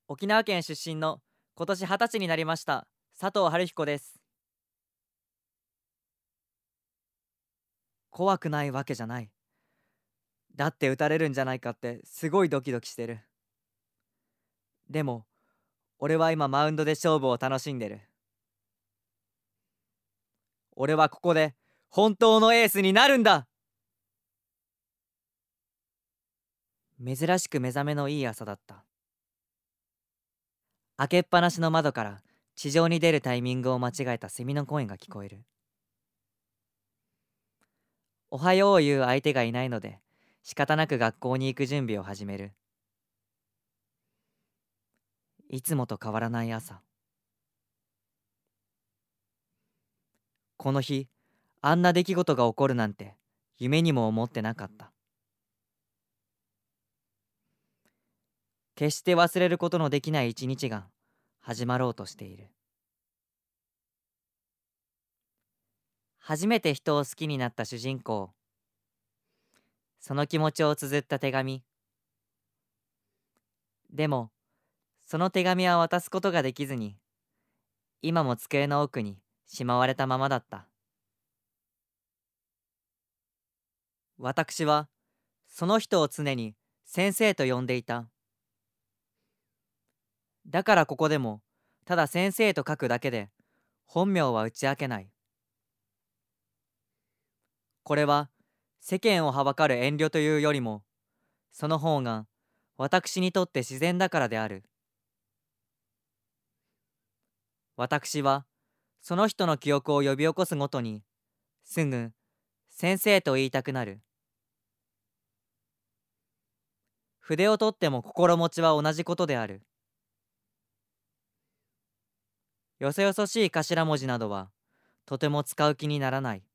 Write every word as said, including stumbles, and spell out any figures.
沖縄県出身の今年はたちになりました佐藤春彦です。怖くないわけじゃない。だって撃たれるんじゃないかってすごいドキドキしてる。でも俺は今マウンドで勝負を楽しんでる。俺はここで本当のエースになるんだ。珍しく目覚めのいい朝だった。開けっぱなしの窓から地上に出るタイミングを間違えたセミの声が聞こえる。おはようを言う相手がいないので仕方なく学校に行く準備を始める。いつもと変わらない朝。この日あんな出来事が起こるなんて夢にも思ってなかった。決して忘れることのできない一日が始まろうとしている。初めて人を好きになった主人公、その気持ちを綴った手紙。でもその手紙は渡すことができずに、今も机の奥にしまわれたままだった。私はその人を常に先生と呼んでいた。だからここでもただ先生と書くだけで本名は打ち明けない。これは世間をはばかる遠慮というよりも、その方が私にとって自然だからである。私はその人の記憶を呼び起こすごとにすぐ先生と言いたくなる。筆を取っても心持ちは同じことである。よそよそしい頭文字などはとても使う気にならない。